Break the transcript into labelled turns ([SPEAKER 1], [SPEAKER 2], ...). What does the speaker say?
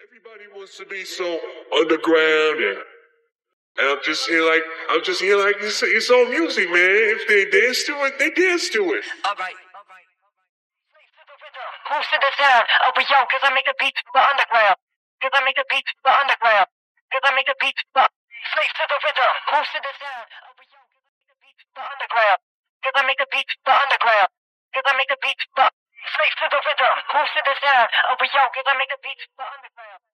[SPEAKER 1] Everybody wants to be so underground, and I'm just here like it's all music, man. If they dance to it, they dance to it.
[SPEAKER 2] Alright. Cruise to the sound of a yo, cause I make the beats for the underground. Cause I make the beats for the underground. Cause I make the beats for slaves to the rhythm. Cruise to the sound of a yo, cause I make the beats for the underground. Cause I make the beats for the underground. Cause I make the beats for slaves to the rhythm. Cruise to the sound of a yo, cause I make the beats for the underground.